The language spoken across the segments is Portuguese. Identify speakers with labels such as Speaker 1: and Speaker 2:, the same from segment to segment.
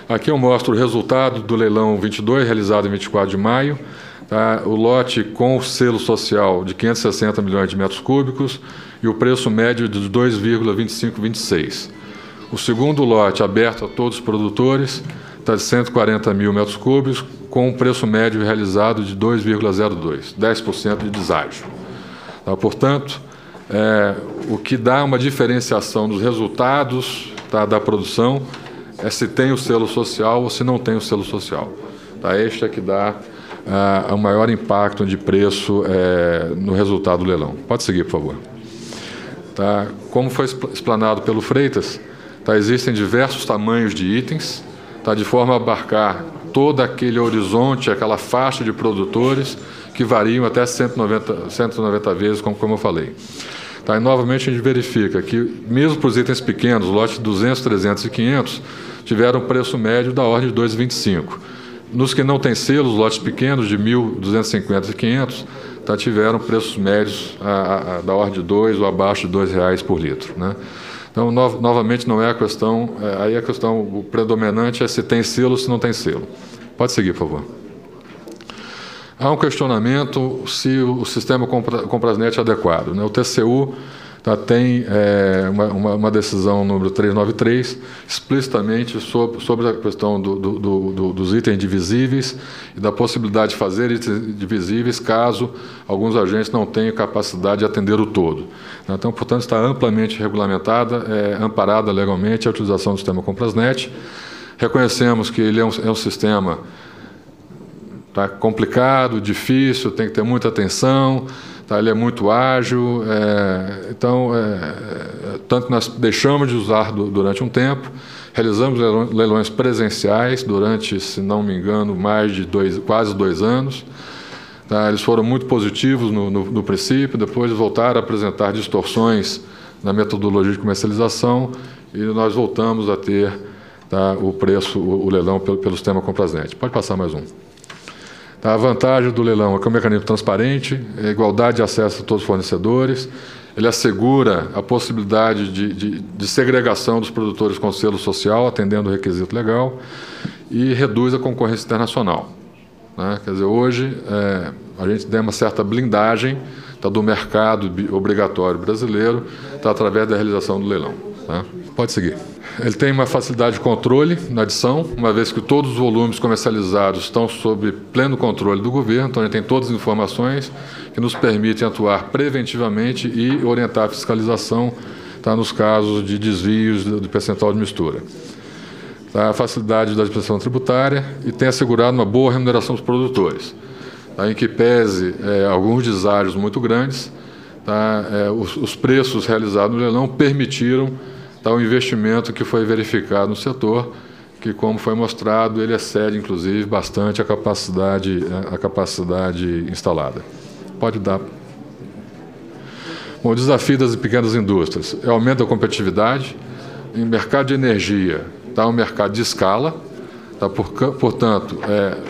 Speaker 1: Aqui eu mostro o resultado do leilão 22, realizado em 24 de maio. Tá? O lote com o selo social de 560 milhões de metros cúbicos e o preço médio de 2,2526. O segundo lote, aberto a todos os produtores, está de 140 mil metros cúbicos, com um preço médio realizado de 2,02, 10% de deságio. Tá? Portanto, o que dá uma diferenciação dos resultados, tá, da produção é se tem o selo social ou se não tem o selo social. Tá? Este é que dá o maior impacto de preço no resultado do leilão. Pode seguir, por favor. Tá? Como foi explanado pelo Freitas, tá, existem diversos tamanhos de itens, tá, de forma a abarcar todo aquele horizonte, aquela faixa de produtores que variam até 190 vezes, como eu falei. Tá, e novamente a gente verifica que, mesmo para os itens pequenos, lote 200, 300 e 500, tiveram preço médio da ordem de 2,25. Nos que não têm selos, lotes pequenos, de 1.250 e 500, tá, tiveram preços médios da ordem de 2 ou abaixo de R$2 por litro. Né? Então, novamente, não é a questão, aí a questão o predominante é se tem selo ou se não tem selo. Pode seguir, por favor. Há um questionamento se o sistema Comprasnet é adequado. Né? O TCU tem uma decisão número 393, explicitamente sobre a questão dos itens divisíveis e da possibilidade de fazer itens divisíveis caso alguns agentes não tenham capacidade de atender o todo. Então, portanto, está amplamente regulamentada, amparada legalmente a utilização do sistema Comprasnet. Reconhecemos que ele é um sistema complicado, difícil, tem que ter muita atenção, ele é muito ágil, tanto que nós deixamos de usar durante um tempo, realizamos leilões presenciais durante, se não me engano, mais de quase 2 anos. Tá? Eles foram muito positivos no princípio, depois voltaram a apresentar distorções na metodologia de comercialização e nós voltamos a ter, tá, o leilão pelo sistema Comprasnet. Pode passar mais um. A vantagem do leilão é que é um mecanismo transparente, igualdade de acesso a todos os fornecedores, ele assegura a possibilidade de segregação dos produtores com selo social, atendendo o requisito legal, e reduz a concorrência internacional. Né? Quer dizer, hoje a gente tem uma certa blindagem, tá, do mercado obrigatório brasileiro, tá, através da realização do leilão. Tá? Pode seguir. Ele tem uma facilidade de controle na adição, uma vez que todos os volumes comercializados estão sob pleno controle do governo, então ele tem todas as informações que nos permitem atuar preventivamente e orientar a fiscalização, tá, nos casos de desvios do percentual de mistura. Tá, a facilidade da administração tributária e tem assegurado uma boa remuneração dos produtores, tá, em que pese alguns deságios muito grandes, tá, os preços realizados no leilão permitiram, tá, o investimento que foi verificado no setor, que, como foi mostrado, ele excede, inclusive, bastante a capacidade instalada. Pode dar. Bom, o desafio das pequenas indústrias é o aumento da competitividade. Em mercado de energia, tá, um mercado de escala, tá, portanto,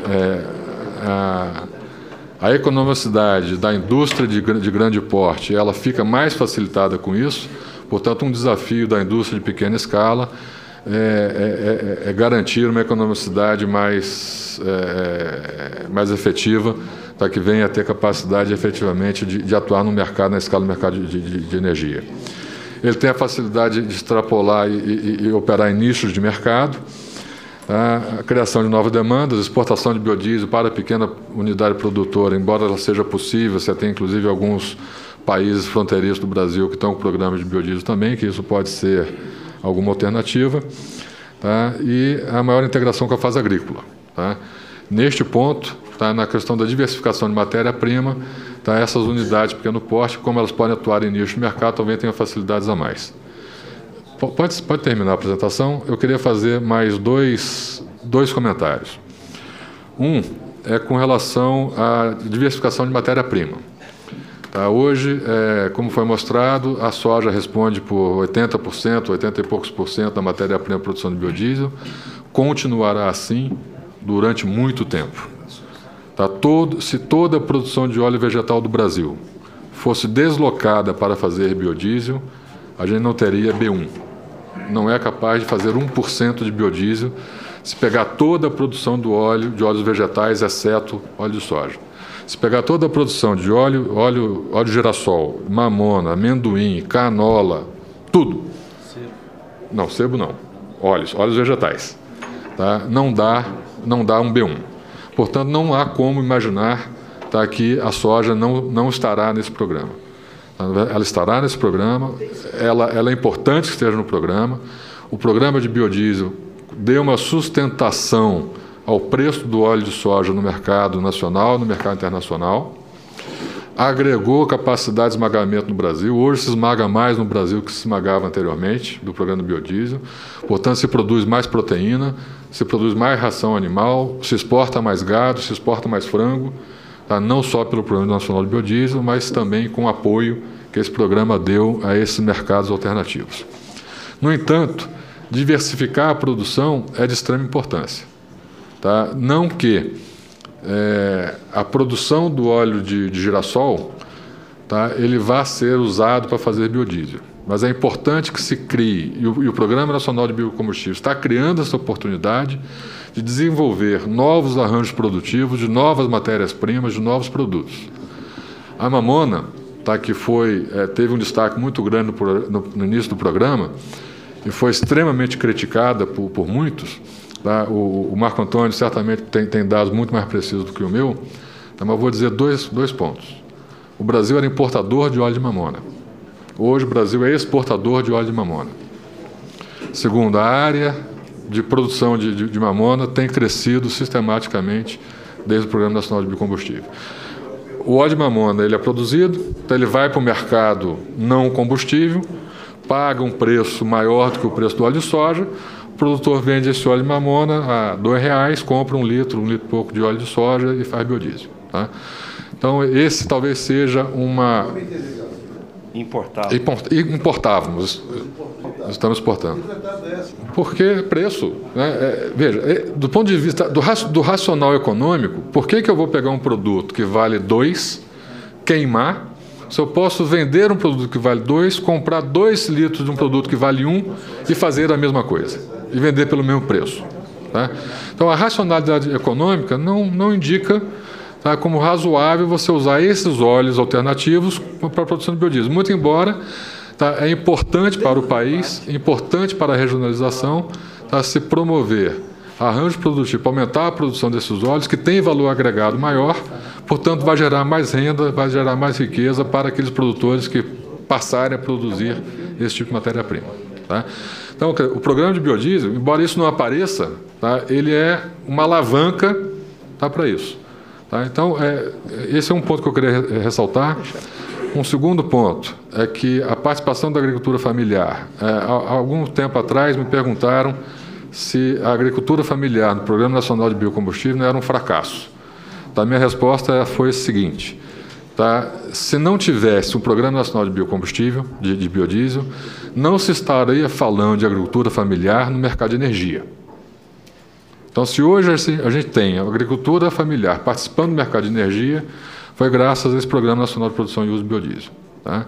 Speaker 1: a economicidade da indústria de grande porte, ela fica mais facilitada com isso. Portanto, um desafio da indústria de pequena escala é garantir uma economicidade mais efetiva, para que venha a ter capacidade efetivamente de atuar no mercado, na escala do mercado de energia. Ele tem a facilidade de extrapolar e operar em nichos de mercado, tá? A criação de novas demandas, exportação de biodiesel para a pequena unidade produtora, embora ela seja possível, você tem inclusive alguns países fronteiriços do Brasil que estão com programas de biodiesel também, que isso pode ser alguma alternativa, tá? E a maior integração com a fase agrícola. Tá? Neste ponto, tá, na questão da diversificação de matéria-prima, tá, essas unidades de pequeno porte, como elas podem atuar em nicho de mercado, também têm facilidades a mais. Pode terminar a apresentação. Eu queria fazer mais dois comentários. Um é com relação à diversificação de matéria-prima. Tá, hoje, como foi mostrado, a soja responde por 80%, 80 e poucos por cento da matéria-prima produção de biodiesel, continuará assim durante muito tempo. Tá, se toda a produção de óleo vegetal do Brasil fosse deslocada para fazer biodiesel, a gente não teria B1. não é capaz de fazer 1% de biodiesel se pegar toda a produção do óleo, de óleos vegetais, exceto óleo de soja. Se pegar toda a produção de óleo de girassol, mamona, amendoim, canola, tudo. Sebo. Não, sebo não. Óleos vegetais. Tá? Não dá um B1. Portanto, não há como imaginar, tá, que a soja não estará nesse programa. Ela estará nesse programa, ela é importante que esteja no programa. O programa de biodiesel deu uma sustentação ao preço do óleo de soja no mercado nacional, no mercado internacional, agregou capacidade de esmagamento no Brasil. Hoje se esmaga mais no Brasil que se esmagava anteriormente, do programa do biodiesel. Portanto, se produz mais proteína, se produz mais ração animal, se exporta mais gado, se exporta mais frango, tá? Não só pelo Programa Nacional de Biodiesel, mas também com o apoio que esse programa deu a esses mercados alternativos. No entanto, diversificar a produção é de extrema importância. Tá? Não que a produção do óleo de girassol, tá, ele vá ser usado para fazer biodiesel, mas é importante que se crie, e o Programa Nacional de Biocombustíveis está criando essa oportunidade de desenvolver novos arranjos produtivos, de novas matérias-primas, de novos produtos. A mamona, tá, que teve um destaque muito grande no início do programa, e foi extremamente criticada por muitos, tá? O Marco Antônio certamente tem dados muito mais precisos do que o meu, tá? Mas eu vou dizer dois pontos. O Brasil era importador de óleo de mamona. Hoje o Brasil é exportador de óleo de mamona. Segundo, a área de produção de mamona tem crescido sistematicamente desde o Programa Nacional de Biocombustível. O óleo de mamona ele é produzido, então ele vai para o mercado não combustível, paga um preço maior do que o preço do óleo de soja, o produtor vende esse óleo de mamona a R$2, compra um litro e pouco de óleo de soja e faz biodiesel. Tá? Então, esse talvez seja uma... Importávamos. Estamos exportando. Porque preço, né? Veja, do ponto de vista do racional econômico, por que eu vou pegar um produto que vale 2, queimar, se eu posso vender um produto que vale 2, comprar 2 litros de um produto que vale 1 e fazer a mesma coisa, e vender pelo mesmo preço. Tá? Então, a racionalidade econômica não indica, tá, como razoável você usar esses óleos alternativos para a produção de biodiesel. Muito embora, tá, é importante para o país, é importante para a regionalização, tá, se promover arranjo produtivo para aumentar a produção desses óleos, que tem valor agregado maior, portanto, vai gerar mais renda, vai gerar mais riqueza para aqueles produtores que passarem a produzir esse tipo de matéria-prima. Tá? Então, o programa de biodiesel, embora isso não apareça, tá, ele é uma alavanca, tá, para isso. Tá? Então, esse é um ponto que eu queria ressaltar. Um segundo ponto é que a participação da agricultura familiar. Há algum tempo atrás me perguntaram se a agricultura familiar no Programa Nacional de Biocombustível não era um fracasso. Tá? Minha resposta foi a seguinte: tá? Se não tivesse um Programa Nacional de Biocombustível, de biodiesel, não se estaria falando de agricultura familiar no mercado de energia. Então, se hoje a gente tem a agricultura familiar participando do mercado de energia, foi graças a esse Programa Nacional de Produção e Uso de Biodiesel. Tá?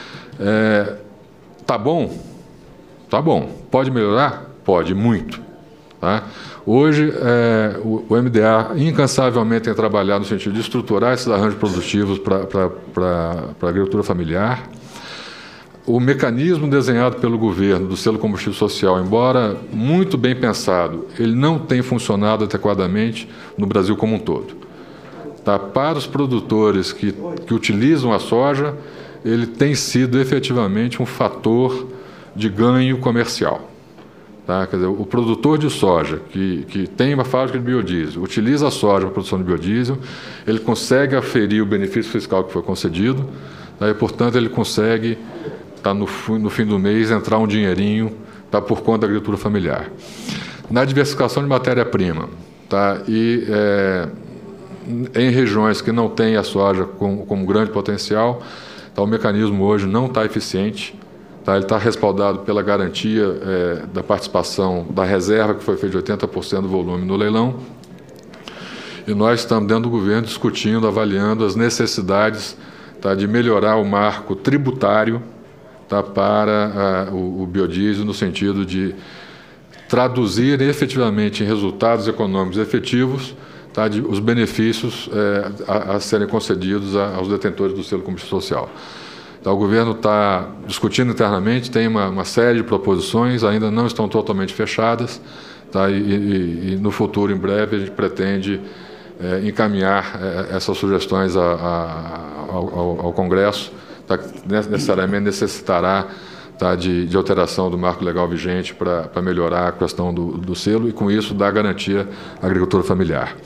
Speaker 1: Tá bom? Tá bom. Pode melhorar? Pode, muito. Tá? Hoje, o MDA incansavelmente tem trabalhado no sentido de estruturar esses arranjos produtivos para a agricultura familiar. O mecanismo desenhado pelo governo do selo combustível social, embora muito bem pensado, ele não tem funcionado adequadamente no Brasil como um todo. Tá? Para os produtores que utilizam a soja, ele tem sido efetivamente um fator de ganho comercial. Tá? Quer dizer, o produtor de soja que tem uma fábrica de biodiesel, utiliza a soja para a produção de biodiesel, ele consegue aferir o benefício fiscal que foi concedido, tá? E, portanto, ele consegue, tá, no fim do mês, entrar um dinheirinho, tá, por conta da agricultura familiar. Na diversificação de matéria-prima, tá, e em regiões que não têm a soja como grande potencial, tá, o mecanismo hoje não está eficiente. Tá, ele está respaldado pela garantia da participação da reserva, que foi feita de 80% do volume no leilão. E nós estamos, dentro do governo, discutindo, avaliando as necessidades, tá, de melhorar o marco tributário, tá, para o biodiesel, no sentido de traduzir efetivamente em resultados econômicos efetivos, tá, os benefícios a serem concedidos aos detentores do selo combustível social. Então, o governo está discutindo internamente, tem uma série de proposições, ainda não estão totalmente fechadas, tá, e no futuro, em breve, a gente pretende encaminhar essas sugestões ao Congresso, tá, que necessariamente necessitará, tá, de alteração do marco legal vigente para melhorar a questão do selo e, com isso, dar garantia à agricultura familiar.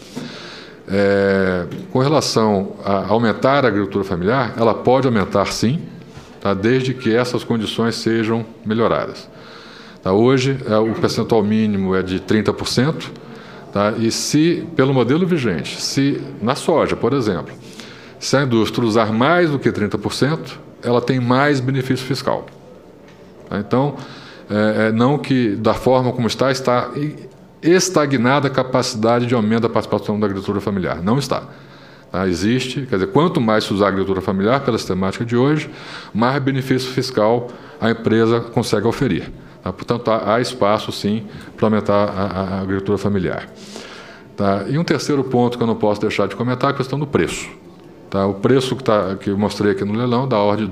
Speaker 1: Com relação a aumentar a agricultura familiar, ela pode aumentar sim, tá, desde que essas condições sejam melhoradas. Tá, hoje, o percentual mínimo é de 30%, tá, e se, pelo modelo vigente, se na soja, por exemplo, se a indústria usar mais do que 30%, ela tem mais benefício fiscal. Tá, então, não que da forma como está estagnada a capacidade de aumento da participação da agricultura familiar. Não está. Tá? Existe, quer dizer, quanto mais se usar a agricultura familiar, pela sistemática de hoje, mais benefício fiscal a empresa consegue oferir. Tá? Portanto, há espaço, sim, para aumentar a agricultura familiar. Tá? E um terceiro ponto que eu não posso deixar de comentar é a questão do preço. Tá? O preço que eu mostrei aqui no leilão, da ordem de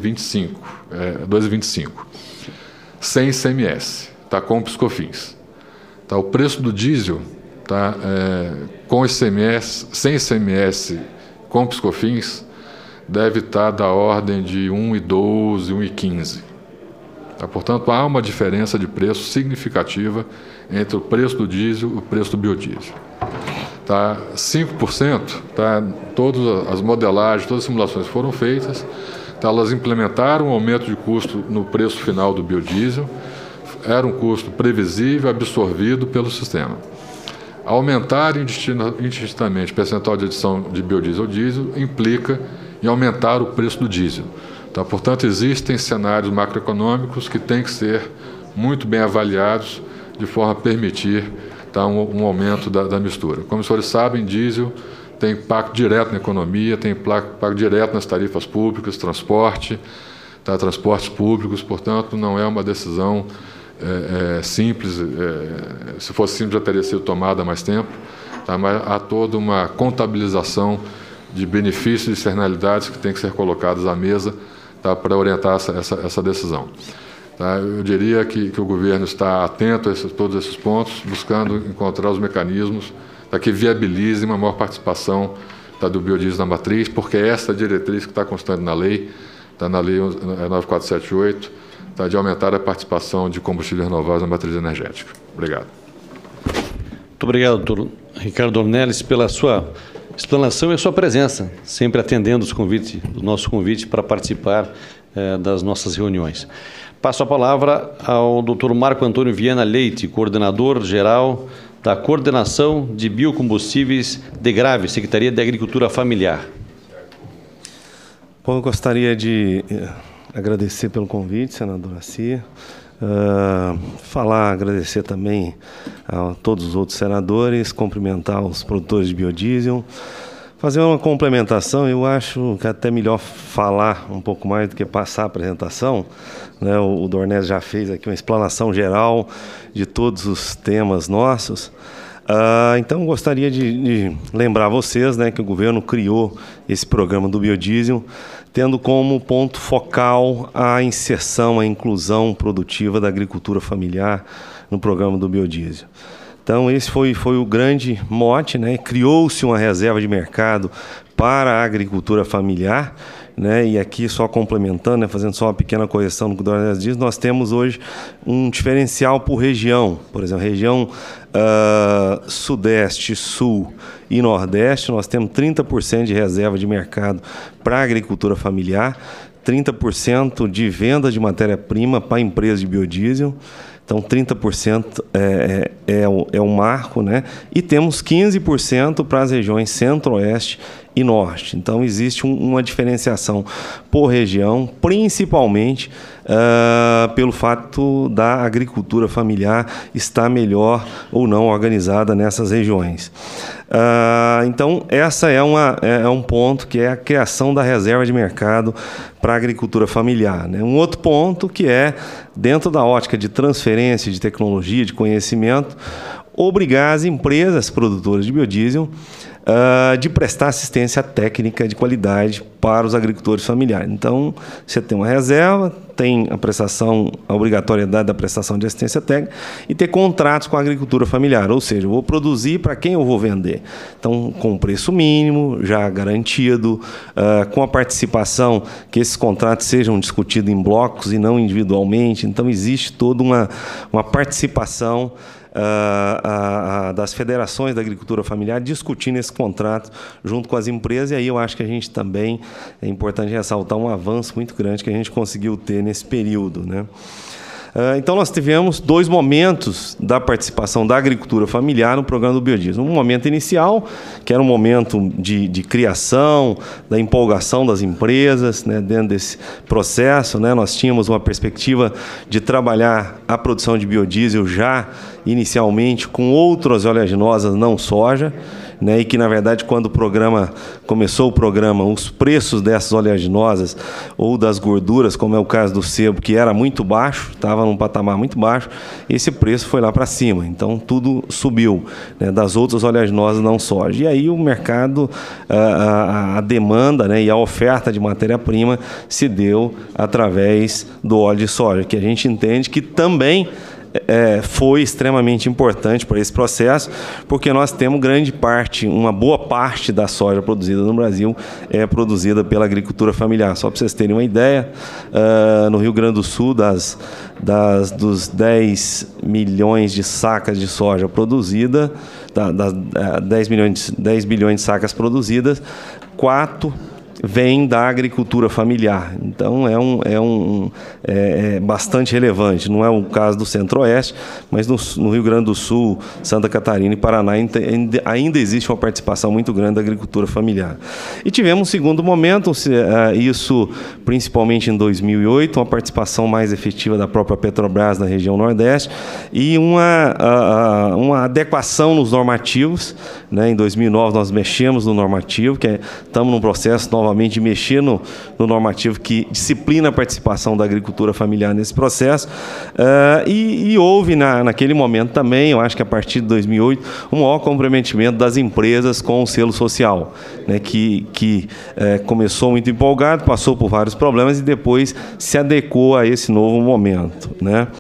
Speaker 1: 2,25, sem ICMS, tá? Com PiscoFins. Tá, o preço do diesel, tá, com ICMS, sem ICMS, com PiscoFins, deve estar da ordem de 1,12, 1,15. Tá, portanto, há uma diferença de preço significativa entre o preço do diesel e o preço do biodiesel. Tá, 5%, tá, todas as modelagens, todas as simulações foram feitas, tá, elas implementaram um aumento de custo no preço final do biodiesel. Era um custo previsível, absorvido pelo sistema. Aumentar indistintamente o percentual de adição de biodiesel ao diesel implica em aumentar o preço do diesel. Tá? Portanto, existem cenários macroeconômicos que têm que ser muito bem avaliados de forma a permitir, tá, um aumento da mistura. Como os senhores sabem, diesel tem impacto direto na economia, tem impacto direto nas tarifas públicas, transporte, tá, transportes públicos, portanto, não é uma decisão simples, se fosse simples já teria sido tomada há mais tempo, tá, mas há toda uma contabilização de benefícios e externalidades que tem que ser colocadas à mesa, tá, para orientar essa decisão. Tá, eu diria que o governo está atento a todos esses pontos, buscando encontrar os mecanismos, tá, que viabilizem uma maior participação, tá, do biodiesel na matriz, porque essa diretriz que está constante na lei, tá, na lei 9478, tá, de aumentar a participação de combustíveis renováveis na matriz energética. Obrigado.
Speaker 2: Muito obrigado, doutor Ricardo Dornelles, pela sua explanação e a sua presença, sempre atendendo o nosso convite para participar das nossas reuniões. Passo a palavra ao doutor Marco Antônio Viana Leite, coordenador-geral da Coordenação de Biocombustíveis DEGRAVE, Secretaria de Agricultura Familiar.
Speaker 3: Bom, eu gostaria de agradecer pelo convite, senadora Cia. Agradecer também a todos os outros senadores, cumprimentar os produtores de biodiesel. Fazer uma complementação, eu acho que é até melhor falar um pouco mais do que passar a apresentação, né? O Dornelles já fez aqui uma explanação geral de todos os temas nossos. Então, gostaria de lembrar a vocês, né, que o governo criou esse programa do biodiesel, tendo como ponto focal a inserção, a inclusão produtiva da agricultura familiar no programa do biodiesel. Então, esse foi o grande mote, né? Criou-se uma reserva de mercado para a agricultura familiar, né? E aqui, só complementando, né, fazendo só uma pequena correção no que o Dornelles diz, nós temos hoje um diferencial por região. Por exemplo, região Sudeste, Sul e Nordeste, nós temos 30% de reserva de mercado para a agricultura familiar, 30% de venda de matéria-prima para empresas de biodiesel. Então, 30% é o marco, né? E temos 15% para as regiões Centro-Oeste e Norte. Então, existe uma diferenciação por região, principalmente pelo fato da agricultura familiar estar melhor ou não organizada nessas regiões. Então, essa é um ponto que é a criação da reserva de mercado para a agricultura familiar, né? Um outro ponto que é, dentro da ótica de transferência de tecnologia, de conhecimento, obrigar as empresas produtoras de biodiesel de prestar assistência técnica de qualidade para os agricultores familiares. Então, você tem uma reserva, tem a obrigatoriedade da prestação de assistência técnica e ter contratos com a agricultura familiar, ou seja, eu vou produzir para quem eu vou vender. Então, com preço mínimo, já garantido, com a participação, que esses contratos sejam discutidos em blocos e não individualmente. Então, existe toda uma participação das federações da agricultura familiar discutindo esse contrato junto com as empresas, e aí eu acho que a gente também, é importante ressaltar um avanço muito grande que a gente conseguiu ter nesse período, né? Então, nós tivemos 2 momentos da participação da agricultura familiar no programa do biodiesel. Um momento inicial, que era um momento de criação, da empolgação das empresas, né, dentro desse processo, né, nós tínhamos uma perspectiva de trabalhar a produção de biodiesel já inicialmente com outras oleaginosas, não soja, né, e que, na verdade, quando começou o programa, os preços dessas oleaginosas ou das gorduras, como é o caso do sebo, que era muito baixo, estava num patamar muito baixo, esse preço foi lá para cima. Então, tudo subiu, né, das outras oleaginosas não soja. E aí o mercado, a demanda, né, e a oferta de matéria-prima se deu através do óleo de soja, que a gente entende que também foi extremamente importante para esse processo, porque nós temos uma boa parte da soja produzida no Brasil é produzida pela agricultura familiar. Só para vocês terem uma ideia, no Rio Grande do Sul, dos 10 milhões de sacas de soja produzida, 10 bilhões de sacas produzidas, 4 vem da agricultura familiar. Então, é bastante relevante. Não é o caso do Centro-Oeste, mas no Rio Grande do Sul, Santa Catarina e Paraná ainda existe uma participação muito grande da agricultura familiar. E tivemos um segundo momento, isso principalmente em 2008, uma participação mais efetiva da própria Petrobras na região Nordeste e uma adequação nos normativos, né? Em 2009, nós mexemos no normativo, estamos num processo novamente de mexer no normativo que disciplina a participação da agricultura familiar nesse processo, e houve naquele momento também, eu acho que a partir de 2008, um maior comprometimento das empresas com o selo social, né, que começou muito empolgado, passou por vários problemas e depois se adequou a esse novo momento, né?